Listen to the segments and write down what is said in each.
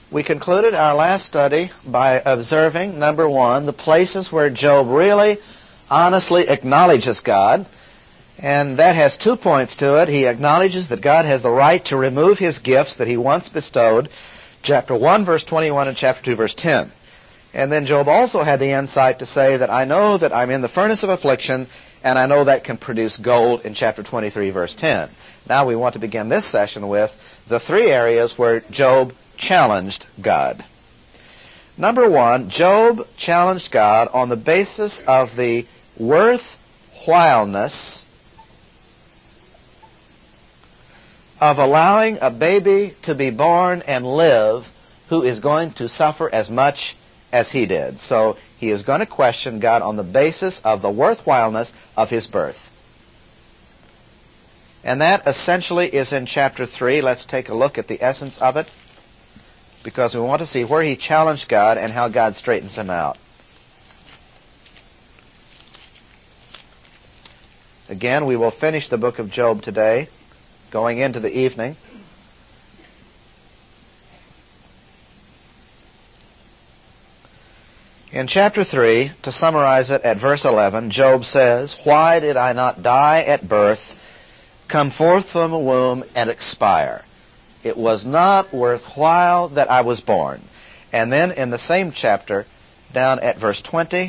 We concluded our last study by observing, number one, the places where Job really honestly acknowledges God. And that has 2 points to it. He acknowledges that God has the right to remove his gifts that he once bestowed, chapter 1, verse 21, and chapter 2, verse 10. And then Job also had the insight to say that I know that I'm in the furnace of affliction, and I know that can produce gold in chapter 23, verse 10. Now we want to begin this session with the 3 areas where Job challenged God. Number one, Job challenged God on the basis of the worthwhileness of allowing a baby to be born and live who is going to suffer as much as he did. So he is going to question God on the basis of the worthwhileness of his birth. And that essentially is in chapter 3. Let's take a look at the essence of it, because we want to see where he challenged God and how God straightens him out. Again, we will finish the book of Job today, going into the evening. In chapter 3, to summarize it at verse 11, Job says, "Why did I not die at birth, come forth from a womb, and expire? It was not worthwhile that I was born." And then in the same chapter, down at verse 20,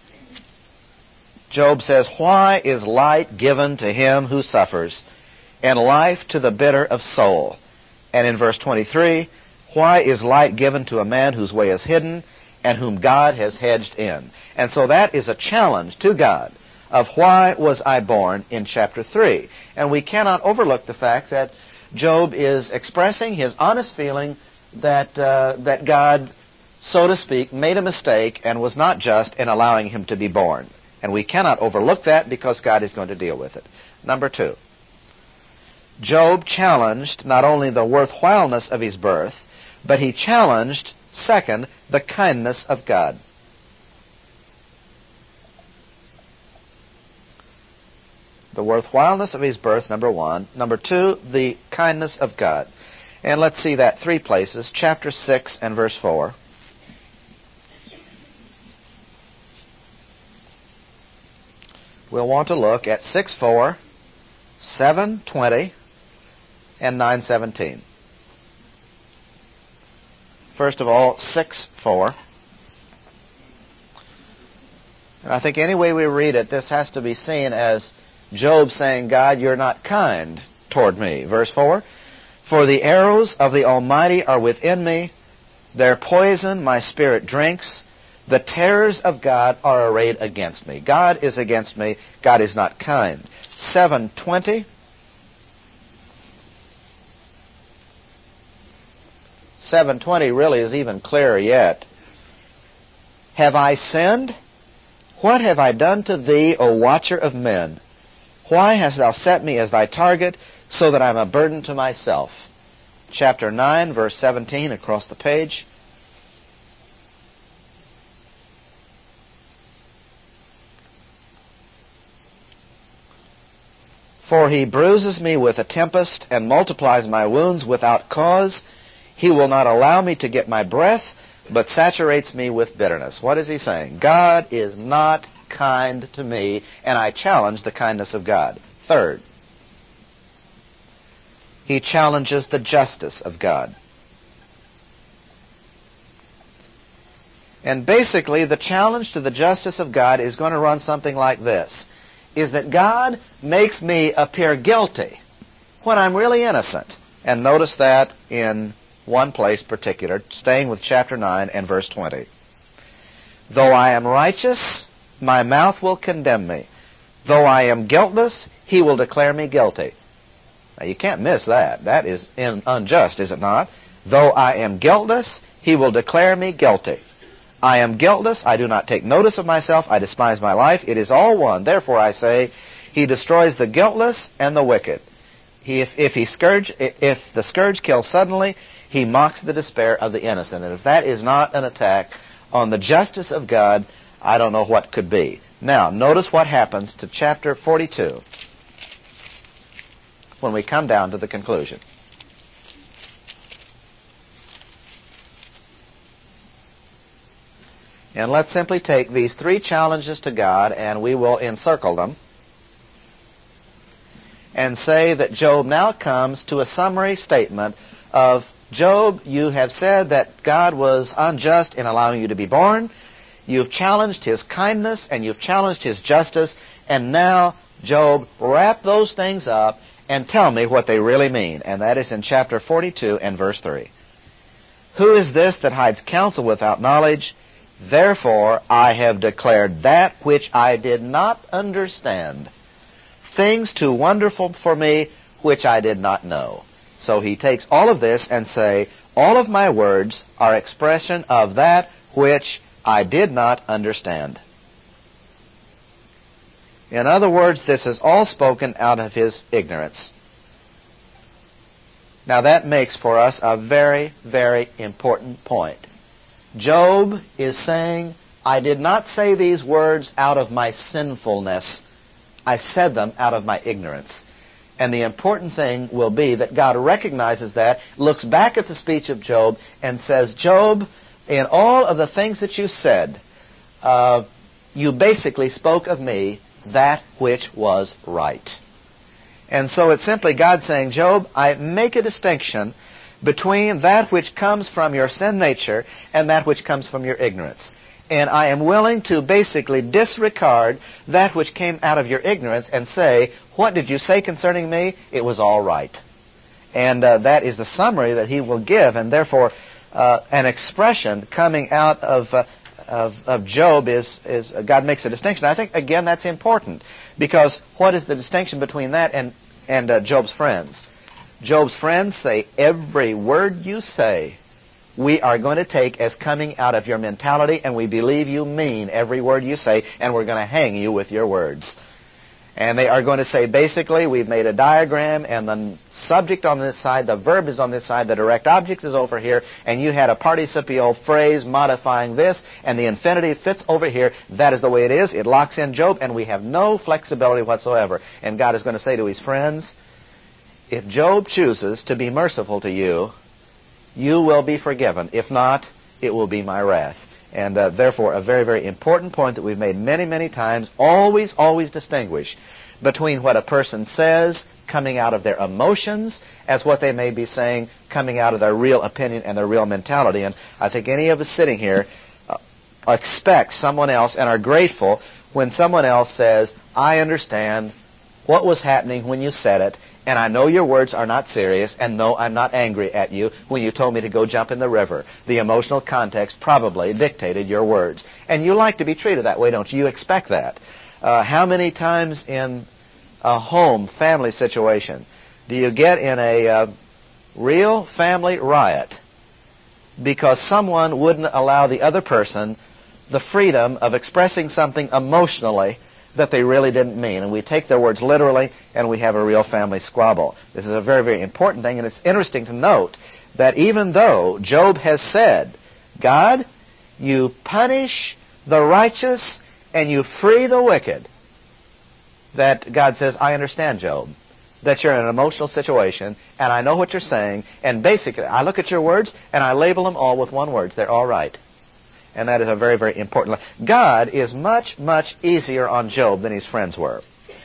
Job says, "Why is light given to him who suffers, and life to the bitter of soul?" And in verse 23, "Why is light given to a man whose way is hidden, and whom God has hedged in?" And so that is a challenge to God of why was I born in chapter 3. And we cannot overlook the fact that Job is expressing his honest feeling that God, so to speak, made a mistake and was not just in allowing him to be born. And we cannot overlook that because God is going to deal with it. Number 2, Job challenged not only the worthwhileness of his birth, but he challenged, second, the kindness of God. The worthwhileness of his birth, number 1. Number 2, the kindness of God. And let's see that 3 places. Chapter 6 and verse 4. We'll want to look at 6:4, 7:20, and 9:17. First of all, 6:4. And I think any way we read it, this has to be seen as Job saying, "God, you're not kind toward me." Verse 4, "For the arrows of the Almighty are within me. Their poison my spirit drinks. The terrors of God are arrayed against me." God is against me. God is not kind. 7:20. 7:20 really is even clearer yet. "Have I sinned? What have I done to thee, O watcher of men? Why hast thou set me as thy target, so that I am a burden to myself?" Chapter 9, verse 17, across the page. "For he bruises me with a tempest, and multiplies my wounds without cause. He will not allow me to get my breath, but saturates me with bitterness." What is he saying? God is not kind to me, and I challenge the kindness of God. Third, he challenges the justice of God. And basically, the challenge to the justice of God is going to run something like this, is that God makes me appear guilty when I'm really innocent. And notice that in one place particular, staying with chapter 9 and verse 20. "Though I am righteous, my mouth will condemn me. Though I am guiltless, he will declare me guilty." Now you can't miss that. That is unjust, is it not? "Though I am guiltless, he will declare me guilty." I am guiltless. I do not take notice of myself. I despise my life. It is all one. Therefore I say, he destroys the guiltless and the wicked. If the scourge kills suddenly, he mocks the despair of the innocent. And if that is not an attack on the justice of God, I don't know what could be. Now, notice what happens to chapter 42 when we come down to the conclusion. And let's simply take these three challenges to God, and we will encircle them, and say that Job now comes to a summary statement of, Job, you have said that God was unjust in allowing you to be born. You've challenged His kindness and you've challenged His justice. And now, Job, wrap those things up and tell me what they really mean. And that is in chapter 42 and verse 3. Who is this that hides counsel without knowledge? Therefore I have declared that which I did not understand, things too wonderful for me which I did not know. So he takes all of this and say, all of my words are expression of that which I did not understand. In other words, this is all spoken out of his ignorance. Now that makes for us a very, very important point. Job is saying, I did not say these words out of my sinfulness. I said them out of my ignorance. And the important thing will be that God recognizes that, looks back at the speech of Job, and says, Job, in all of the things that you said, you basically spoke of me that which was right. And so it's simply God saying, Job, I make a distinction between that which comes from your sin nature and that which comes from your ignorance. And I am willing to basically disregard that which came out of your ignorance and say, what did you say concerning me? It was all right. And that is the summary that he will give. And therefore, an expression coming out of Job is God makes a distinction. I think, again, that's important. Because what is the distinction between that and Job's friends? Job's friends say, every word you say, we are going to take as coming out of your mentality, and we believe you mean every word you say, and we're going to hang you with your words. And they are going to say, basically, we've made a diagram, and the subject on this side, the verb is on this side, the direct object is over here, and you had a participial phrase modifying this, and the infinitive fits over here. That is the way it is. It locks in Job, and we have no flexibility whatsoever. And God is going to say to his friends, if Job chooses to be merciful to you, you will be forgiven. If not, it will be my wrath. And therefore, a very, very important point that we've made many, many times, always, always distinguish between what a person says coming out of their emotions as what they may be saying coming out of their real opinion and their real mentality. And I think any of us sitting here expect someone else and are grateful when someone else says, I understand what was happening when you said it, and I know your words are not serious, and no, I'm not angry at you when you told me to go jump in the river. The emotional context probably dictated your words. And you like to be treated that way, don't you? You expect that. How many times in a home, family situation, do you get in a real family riot because someone wouldn't allow the other person the freedom of expressing something emotionally that they really didn't mean, and we take their words literally, and we have a real family squabble. This is a very, very important thing, and it's interesting to note that even though Job has said, God, you punish the righteous and you free the wicked, that God says, I understand, Job, that you're in an emotional situation, and I know what you're saying, and basically, I look at your words, and I label them all with one word. They're all right. And that is a very, very important line. God is much, much easier on Job than his friends were.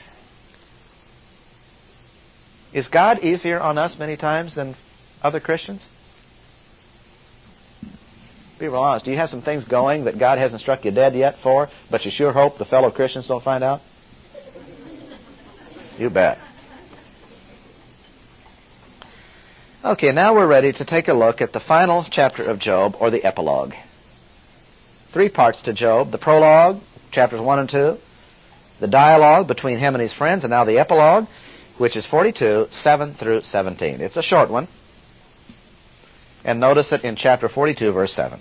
Is God easier on us many times than other Christians? Be real honest. Do you have some things going that God hasn't struck you dead yet for, but you sure hope the fellow Christians don't find out? You bet. Okay, now we're ready to take a look at the final chapter of Job, or the epilogue. 3 parts to Job: the prologue, chapters 1 and 2, the dialogue between him and his friends, and now the epilogue, which is 42, 7 through 17. It's a short one. And notice it in chapter 42, verse 7.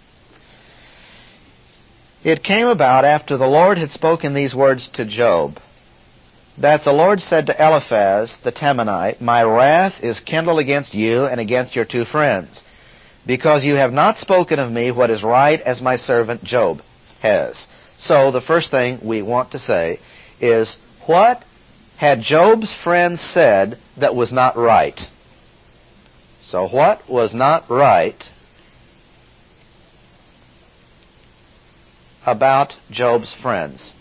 It came about after the Lord had spoken these words to Job, that the Lord said to Eliphaz the Temanite, my wrath is kindled against you and against your 2 friends, because you have not spoken of me what is right as my servant Job has. So the first thing we want to say is, what had Job's friends said that was not right? So what was not right about Job's friends?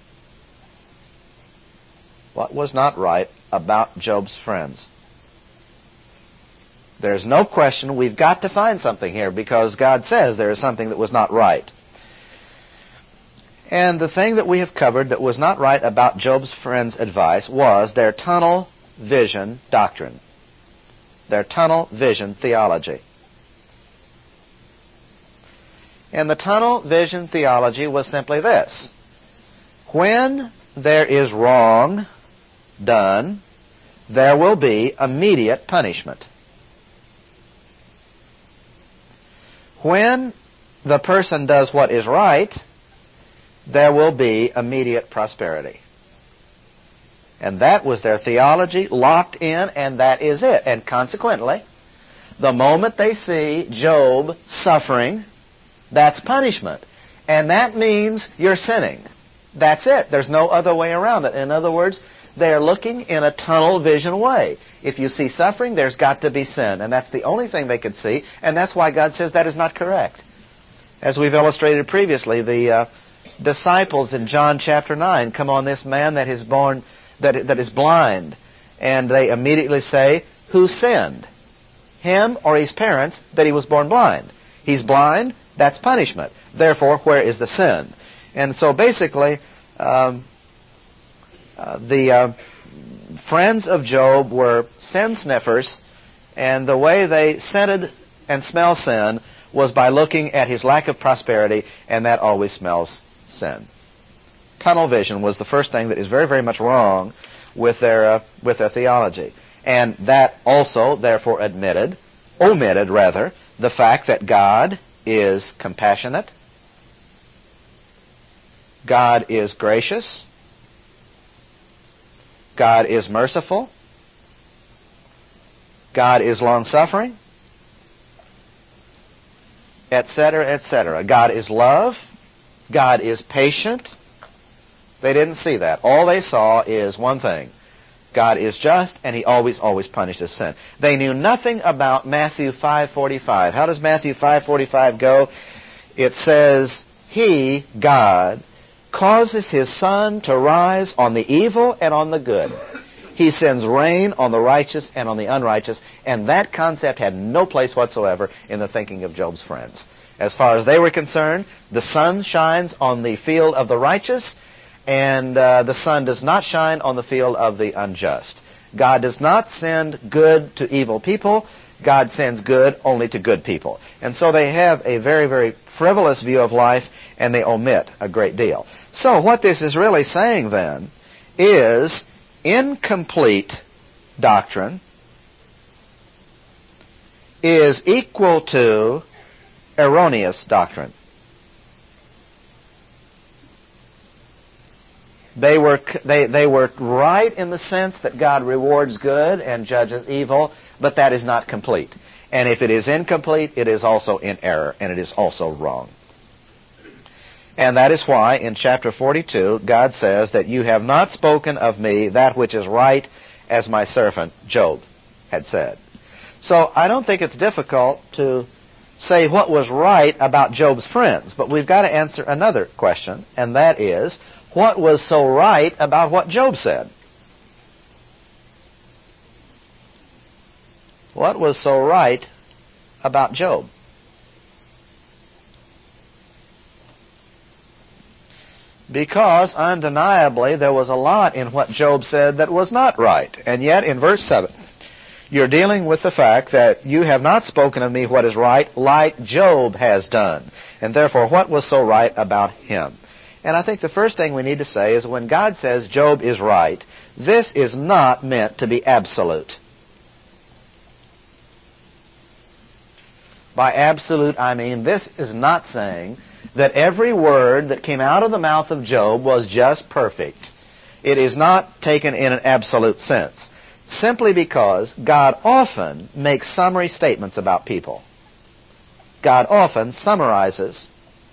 What was not right about Job's friends? There's no question we've got to find something here because God says there is something that was not right. And the thing that we have covered that was not right about Job's friends' advice was their tunnel vision doctrine, their tunnel vision theology. And the tunnel vision theology was simply this: when there is wrong done, there will be immediate punishment. When the person does what is right, there will be immediate prosperity. And that was their theology, locked in, and that is it. And consequently, the moment they see Job suffering, that's punishment. And that means you're sinning. That's it. There's no other way around it. In other words, they're looking in a tunnel vision way. If you see suffering, there's got to be sin. And that's the only thing they could see. And that's why God says that is not correct. As we've illustrated previously, the disciples in John chapter 9 come on this man that is born, that is blind. And they immediately say, who sinned? Him or his parents that he was born blind? He's blind, that's punishment. Therefore, where is the sin? And so basically, the friends of Job were sin sniffers, and the way they scented and smell sin was by looking at his lack of prosperity, and that always smells sin. Tunnel vision was the first thing that is very, very much wrong with their theology. And that also, therefore, omitted the fact that God is compassionate, God is gracious, God is merciful, God is long-suffering, etc., etc. God is love, God is patient. They didn't see that. All they saw is one thing: God is just, and He always, always punishes sin. They knew nothing about Matthew 5:45. How does Matthew 5:45 go? It says, He, God, causes His sun to rise on the evil and on the good. He sends rain on the righteous and on the unrighteous. And that concept had no place whatsoever in the thinking of Job's friends. As far as they were concerned, the sun shines on the field of the righteous, and the sun does not shine on the field of the unjust. God does not send good to evil people. God sends good only to good people. And so they have a very, very frivolous view of life, and they omit a great deal. So what this is really saying then is incomplete doctrine is equal to erroneous doctrine. They were right in the sense that God rewards good and judges evil, but that is not complete. And if it is incomplete, it is also in error, and it is also wrong. And that is why in chapter 42, God says that you have not spoken of me that which is right, as my servant Job had said. So I don't think it's difficult to say what was right about Job's friends, but we've got to answer another question, and that is, what was so right about what Job said? What was so right about Job? Because undeniably there was a lot in what Job said that was not right. And yet in verse 7, you're dealing with the fact that you have not spoken of me what is right like Job has done. And therefore, what was so right about him? And I think the first thing we need to say is when God says Job is right, this is not meant to be absolute. By absolute, I mean this is not saying that every word that came out of the mouth of Job was just perfect. It is not taken in an absolute sense, simply because God often makes summary statements about people. God often summarizes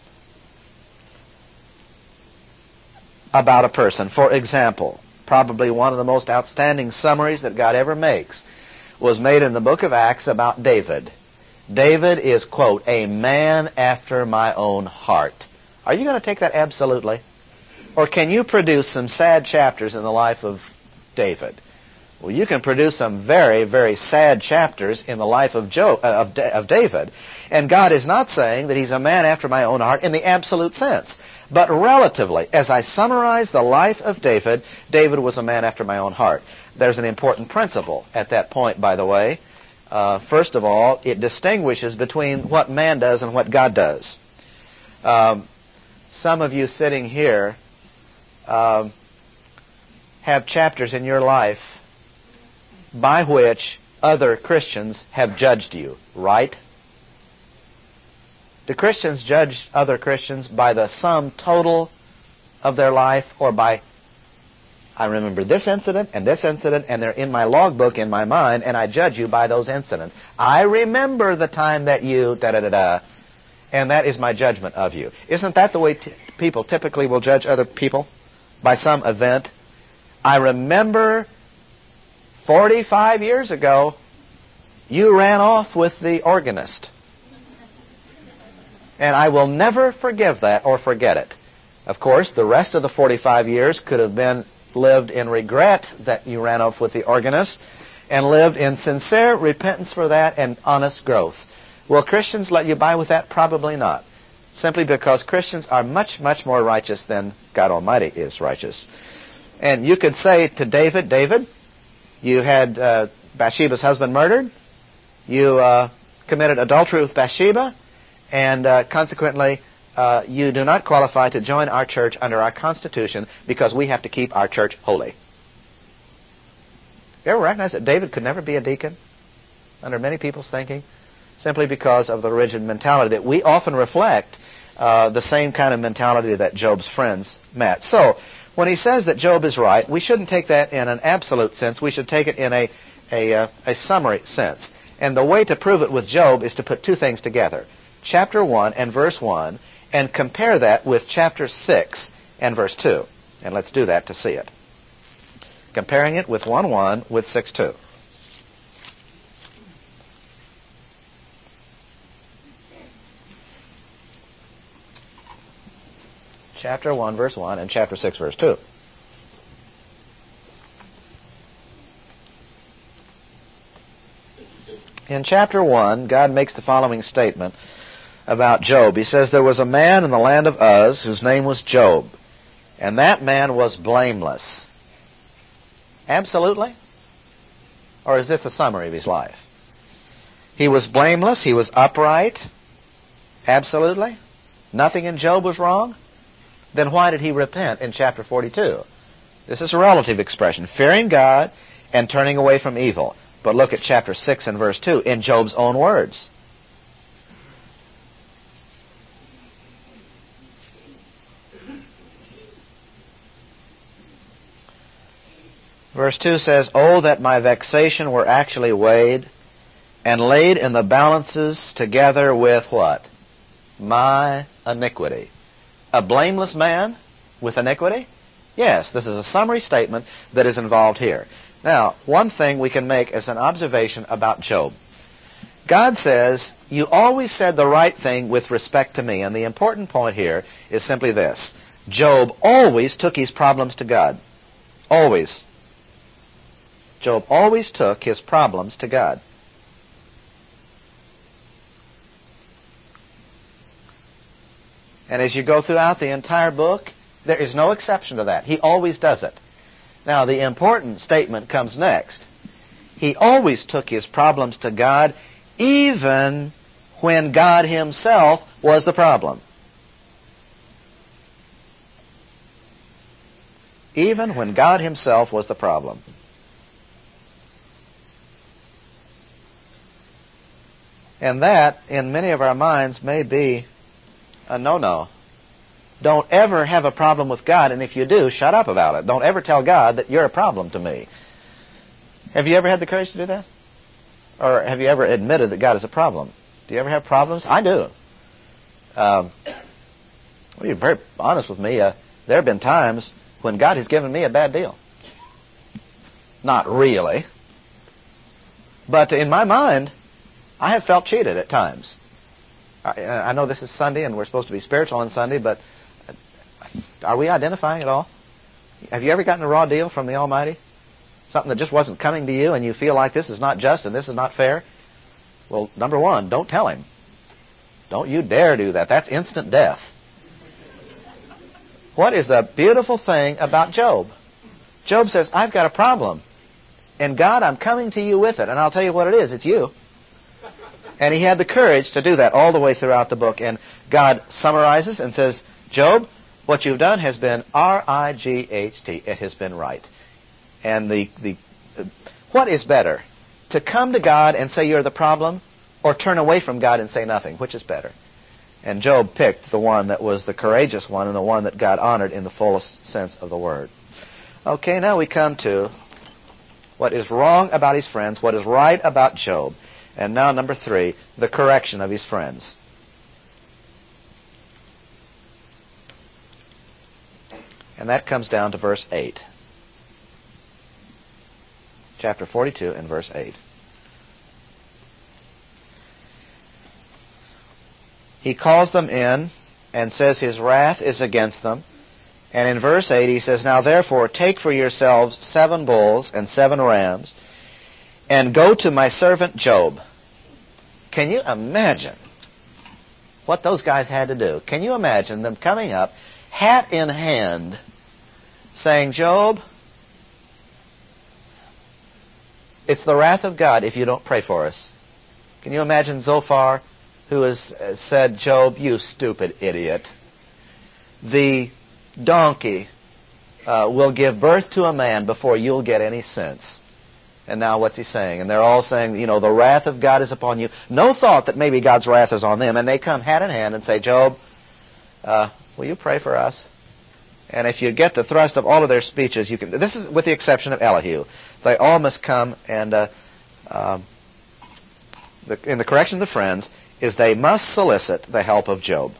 about a person. For example, probably one of the most outstanding summaries that God ever makes was made in the book of Acts about David. David is, quote, a man after my own heart, Are you going to take that absolutely? Or can you produce some sad chapters in the life of David? Well, you can produce some very, very sad chapters in the life of David. And God is not saying that he's a man after my own heart in the absolute sense. But relatively, as I summarize the life of David, David was a man after my own heart. There's an important principle at that point, by the way. First of all, it distinguishes between what man does and what God does. Some of you sitting here have chapters in your life by which other Christians have judged you, right? Do Christians judge other Christians by the sum total of their life, or by, I remember this incident, and they're in my logbook in my mind, and I judge you by those incidents. I remember the time that you da-da-da-da, and that is my judgment of you. Isn't that the way people typically will judge other people? By some event? I remember 45 years ago, you ran off with the organist. And I will never forgive that or forget it. Of course, the rest of the 45 years could have been lived in regret that you ran off with the organist, and lived in sincere repentance for that and honest growth. Will Christians let you by with that? Probably not. Simply because Christians are much, much more righteous than God Almighty is righteous. And you could say to David, David, you had Bathsheba's husband murdered. You committed adultery with Bathsheba. And consequently, you do not qualify to join our church under our Constitution because we have to keep our church holy. You ever recognize that David could never be a deacon under many people's thinking? Simply because of the rigid mentality that we often reflect, the same kind of mentality that Job's friends met. So, when he says that Job is right, we shouldn't take that in an absolute sense. We should take it in a summary sense. And the way to prove it with Job is to put two things together. Chapter 1 and verse 1, and compare that with chapter 6 and verse 2. And let's do that to see it. Comparing it with 1:1 with 6:2. Chapter 1 verse 1 and chapter 6 verse 2. In chapter 1, God makes the following statement about Job. He says, there was a man in the land of Uz whose name was Job, and that man was blameless. Absolutely? Or is this a summary of his life? He was blameless, he was upright. Absolutely? Nothing in Job was wrong? Then why did he repent in chapter 42? This is a relative expression, fearing God and turning away from evil. But look at chapter 6 and verse 2 in Job's own words. Verse 2 says, oh, that my vexation were actually weighed and laid in the balances together with what? My iniquity. A blameless man with iniquity? Yes, this is a summary statement that is involved here. Now, one thing we can make as an observation about Job. God says, you always said the right thing with respect to me. And the important point here is simply this. Job always took his problems to God. Always. Job always took his problems to God. And as you go throughout the entire book, there is no exception to that. He always does it. Now, the important statement comes next. He always took his problems to God, even when God himself was the problem. Even when God himself was the problem. And that, in many of our minds, may be a no-no. Don't ever have a problem with God, and if you do, shut up about it. Don't ever tell God that you're a problem to me. Have you ever had the courage to do that? Or have you ever admitted that God is a problem? Do you ever have problems? I do. Well, you're very honest with me. There have been times when God has given me a bad deal. Not really. But in my mind, I have felt cheated at times. I know this is Sunday and we're supposed to be spiritual on Sunday, but are we identifying at all? Have you ever gotten a raw deal from the Almighty? Something that just wasn't coming to you and you feel like this is not just and this is not fair? Well, number one, don't tell him. Don't you dare do that. That's instant death. What is the beautiful thing about Job? Job says, I've got a problem. And God, I'm coming to you with it. And I'll tell you what it is. It's you. And he had the courage to do that all the way throughout the book. And God summarizes and says, Job, what you've done has been R-I-G-H-T. It has been right. And what is better? To come to God and say you're the problem, or turn away from God and say nothing? Which is better? And Job picked the one that was the courageous one and the one that God honored in the fullest sense of the word. Okay, now we come to what is wrong about his friends, what is right about Job. And now number 3, the correction of his friends. And that comes down to verse 8. Chapter 42 and verse 8. He calls them in and says his wrath is against them. And in verse 8 he says, Now therefore take for yourselves 7 bulls and 7 rams, and go to my servant Job. Can you imagine what those guys had to do? Can you imagine them coming up, hat in hand, saying, Job, it's the wrath of God if you don't pray for us. Can you imagine Zophar, who has said, Job, you stupid idiot. The donkey will give birth to a man before you'll get any sense. And now what's he saying? And they're all saying, the wrath of God is upon you. No thought that maybe God's wrath is on them. And they come hat in hand and say, Job, will you pray for us? And if you get the thrust of all of their speeches, you can. This is with the exception of Elihu. They all must come and, in the correction of the friends, is they must solicit the help of Job.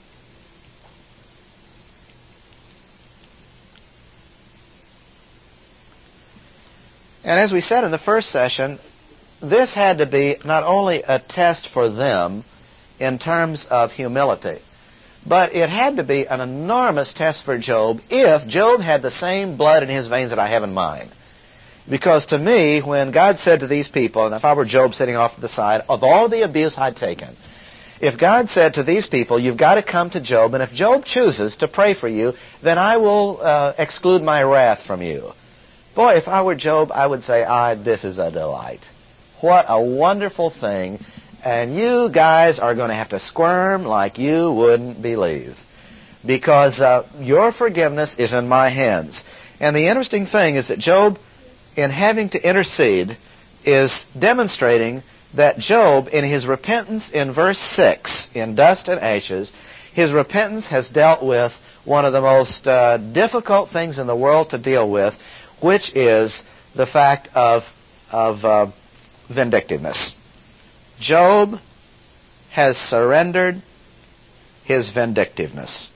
And as we said in the first session, this had to be not only a test for them in terms of humility, but it had to be an enormous test for Job if Job had the same blood in his veins that I have in mine. Because to me, when God said to these people, and if I were Job sitting off to the side, of all the abuse I'd taken, if God said to these people, you've got to come to Job, and if Job chooses to pray for you, then I will exclude my wrath from you. Boy, if I were Job, I would say, this is a delight. What a wonderful thing. And you guys are going to have to squirm like you wouldn't believe. Because your forgiveness is in my hands. And the interesting thing is that Job, in having to intercede, is demonstrating that Job, in his repentance in verse 6, in dust and ashes, his repentance has dealt with one of the most difficult things in the world to deal with, which is the fact of vindictiveness. Job has surrendered his vindictiveness.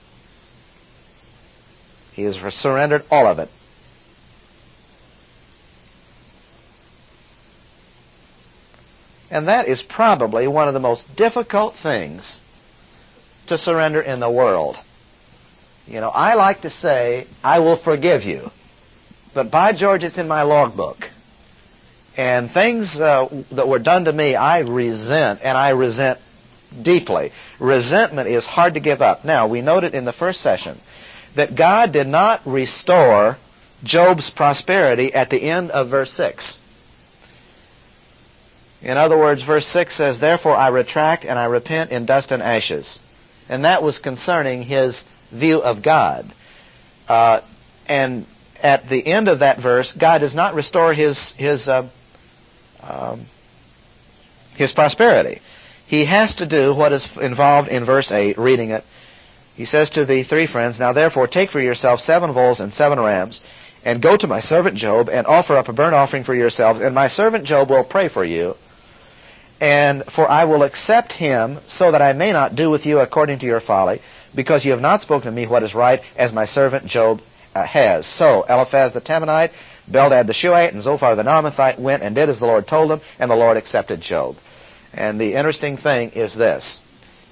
He has surrendered all of it. And that is probably one of the most difficult things to surrender in the world. I like to say, I will forgive you. But by George, it's in my logbook. And things that were done to me, I resent, and I resent deeply. Resentment is hard to give up. Now, we noted in the first session that God did not restore Job's prosperity at the end of verse 6. In other words, verse 6 says, Therefore I retract and I repent in dust and ashes. And that was concerning his view of God. And at the end of that verse, God does not restore his prosperity. He has to do what is involved in verse 8, reading it. He says to the 3 friends, Now therefore take for yourselves 7 bulls and 7 rams, and go to my servant Job, and offer up a burnt offering for yourselves, and my servant Job will pray for you. And for I will accept him, so that I may not do with you according to your folly, because you have not spoken to me what is right, as my servant Job has. So Eliphaz the Temanite, Bildad the Shuhite, and Zophar the Naamathite went and did as the Lord told them, and the Lord accepted Job. And the interesting thing is this.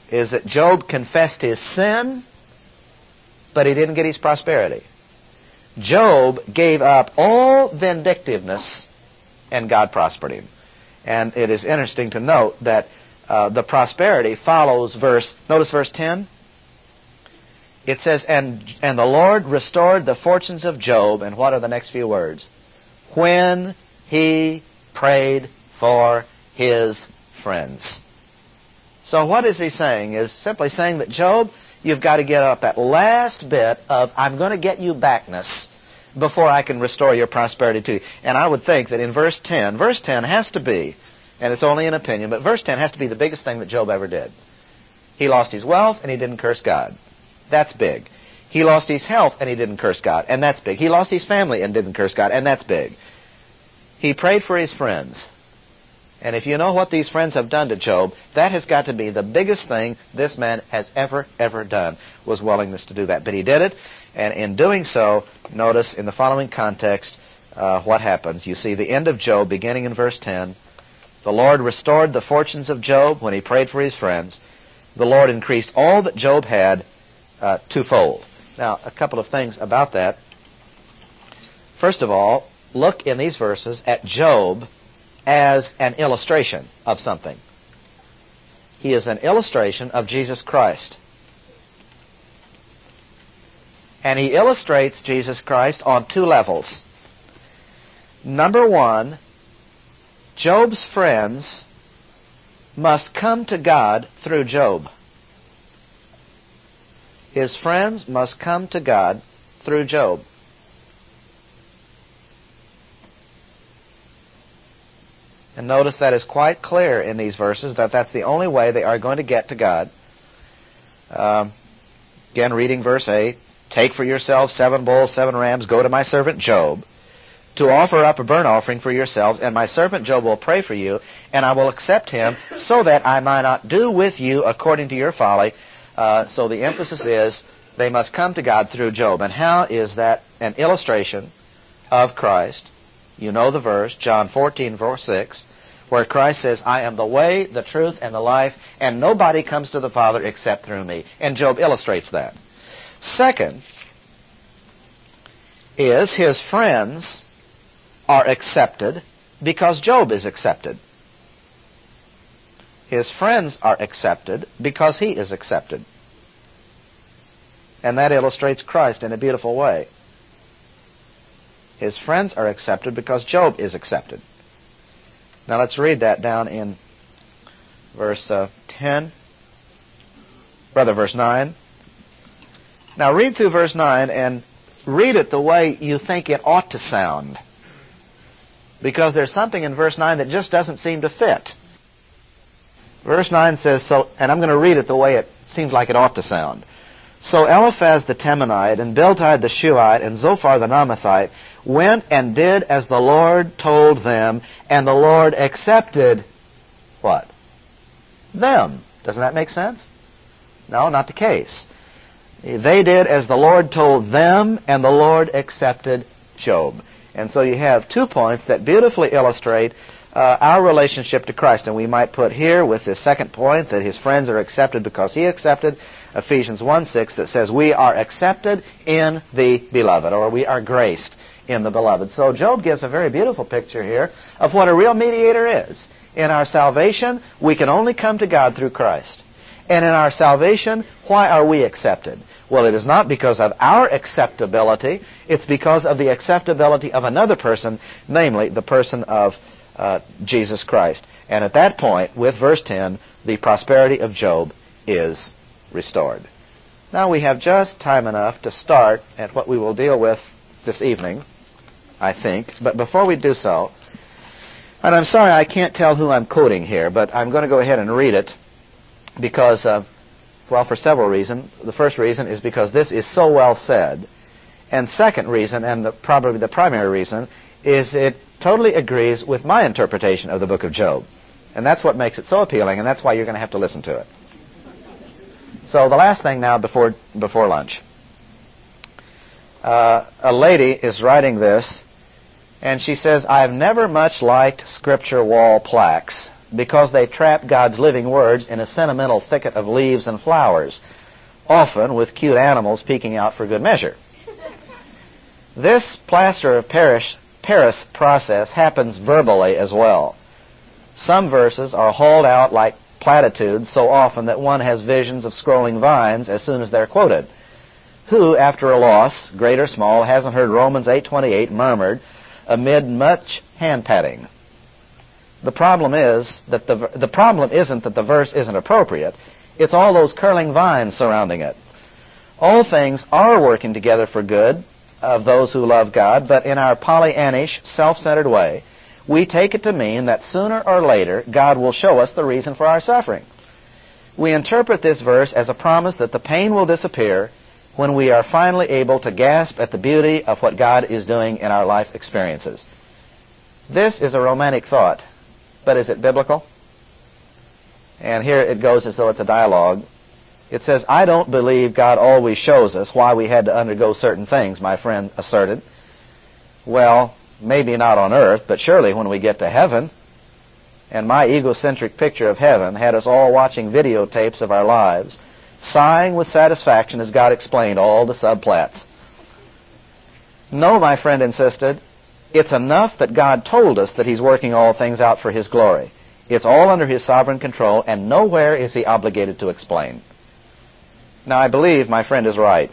is that Job confessed his sin, but he didn't get his prosperity. Job gave up all vindictiveness, and God prospered him. And it is interesting to note that the prosperity follows notice verse 10. It says, and the Lord restored the fortunes of Job, and what are the next few words? When he prayed for his friends. So what is he saying? Is simply saying that, Job, you've got to get up that last bit of, I'm going to get you backness before I can restore your prosperity to you. And I would think that in verse 10 has to be, and it's only an opinion, but verse 10 has to be the biggest thing that Job ever did. He lost his wealth and he didn't curse God. That's big. He lost his health and he didn't curse God, and that's big. He lost his family and didn't curse God, and that's big. He prayed for his friends. And if you know what these friends have done to Job, that has got to be the biggest thing this man has ever done, was willingness to do that. But he did it, and in doing so, notice in the following context what happens. You see the end of Job beginning in verse 10. The Lord restored the fortunes of Job when he prayed for his friends. The Lord increased all that Job had twofold. Now, a couple of things about that. First of all, look in these verses at Job as an illustration of something. He is an illustration of Jesus Christ. And he illustrates Jesus Christ on two levels. Number one, Job's friends must come to God through Job. His friends must come to God through Job. And notice that is quite clear in these verses, that that's the only way they are going to get to God. Again, reading verse 8, take for yourselves 7 bulls, 7 rams, go to my servant Job, to offer up a burnt offering for yourselves, and my servant Job will pray for you, and I will accept him, so that I might not do with you according to your folly. So the emphasis is, they must come to God through Job. And how is that an illustration of Christ? You know the verse, John 14, verse 6, where Christ says, I am the way, the truth, and the life, and nobody comes to the Father except through me. And Job illustrates that. Second is his friends are accepted because Job is accepted. His friends are accepted because he is accepted. And that illustrates Christ in a beautiful way. His friends are accepted because Job is accepted. Now let's read that down in verse 10. Verse 9. Now read through verse 9 and read it the way you think it ought to sound. Because there's something in verse 9 that just doesn't seem to fit. Verse 9 says, and I'm going to read it the way it seems like it ought to sound. So Eliphaz the Temanite, and Bildad the Shuhite, and Zophar the Naamathite went and did as the Lord told them, and the Lord accepted what? Them. Doesn't that make sense? No, not the case. They did as the Lord told them, and the Lord accepted Job. And so you have 2 points that beautifully illustrate our relationship to Christ. And we might put here with this second point that his friends are accepted because he accepted, Ephesians 1:6, that says we are accepted in the beloved, or we are graced in the beloved. So Job gives a very beautiful picture here of what a real mediator is. In our salvation, we can only come to God through Christ. And in our salvation, why are we accepted? Well, it is not because of our acceptability. It's because of the acceptability of another person, namely the person of Jesus Christ. And at that point, with verse 10, the prosperity of Job is restored. Now we have just time enough to start at what we will deal with this evening, I think. But before we do so, and I'm sorry I can't tell who I'm quoting here, but I'm going to go ahead and read it because, for several reasons. The first reason is because this is so well said. And second reason, and probably the primary reason, is it totally agrees with my interpretation of the book of Job. And that's what makes it so appealing, and that's why you're going to have to listen to it. So the last thing now before lunch. A lady is writing this, and she says, I've never much liked scripture wall plaques. because they trap God's living words in a sentimental thicket of leaves and flowers, often with cute animals peeking out for good measure. This plaster of Paris process happens verbally as well. Some verses are hauled out like platitudes so often that one has visions of scrolling vines as soon as they're quoted. Who, after a loss, great or small, hasn't heard Romans 8:28 murmured amid much hand-patting? The problem isn't that the verse isn't appropriate. It's all those curling vines surrounding it. All things are working together for good of those who love God, but in our Pollyannish, self-centered way, we take it to mean that sooner or later God will show us the reason for our suffering. We interpret this verse as a promise that the pain will disappear when we are finally able to gasp at the beauty of what God is doing in our life experiences. This is a romantic thought, but is it biblical? And here it goes as though it's a dialogue. It says, I don't believe God always shows us why we had to undergo certain things, my friend asserted. Well, maybe not on earth, but surely when we get to heaven. And my egocentric picture of heaven had us all watching videotapes of our lives, sighing with satisfaction as God explained all the subplats. No, my friend insisted, it's enough that God told us that He's working all things out for His glory. It's all under His sovereign control, and nowhere is He obligated to explain. Now, I believe my friend is right.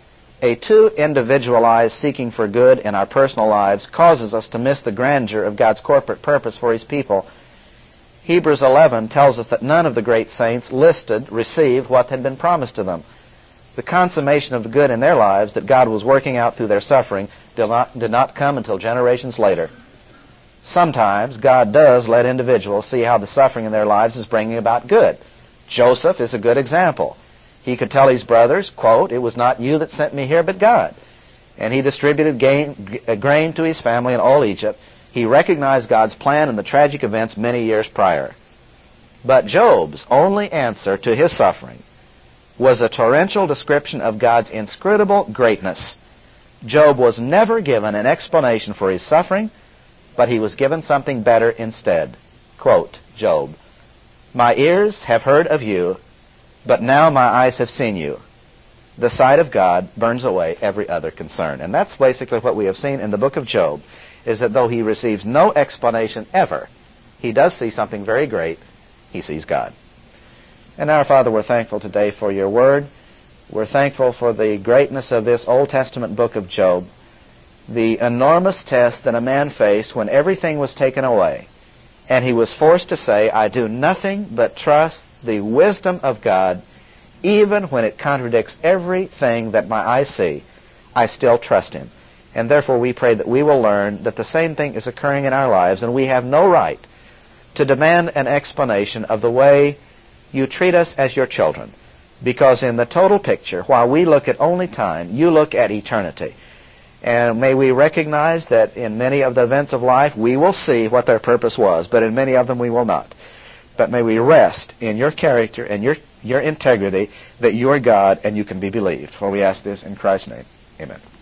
A too individualized seeking for good in our personal lives causes us to miss the grandeur of God's corporate purpose for His people. Hebrews 11 tells us that none of the great saints listed received what had been promised to them. The consummation of the good in their lives that God was working out through their suffering did not come until generations later. Sometimes God does let individuals see how the suffering in their lives is bringing about good. Joseph is a good example. He could tell his brothers, quote, it was not you that sent me here, but God. And he distributed grain to his family in all Egypt. He recognized God's plan in the tragic events many years prior. But Job's only answer to his suffering was a torrential description of God's inscrutable greatness. Job was never given an explanation for his suffering, but he was given something better instead. Quote, Job, my ears have heard of you, but now my eyes have seen you. The sight of God burns away every other concern. And that's basically what we have seen in the book of Job, is that though he receives no explanation ever, he does see something very great. He sees God. And our Father, we're thankful today for your word. We're thankful for the greatness of this Old Testament book of Job, the enormous test that a man faced when everything was taken away, and he was forced to say, I do nothing but trust the wisdom of God, even when it contradicts everything that my eyes see. I still trust Him. And therefore we pray that we will learn that the same thing is occurring in our lives, and we have no right to demand an explanation of the way you treat us as your children. Because in the total picture, while we look at only time, you look at eternity. And may we recognize that in many of the events of life, we will see what their purpose was, but in many of them we will not. But may we rest in your character and your integrity, that you are God and you can be believed. For we ask this in Christ's name. Amen.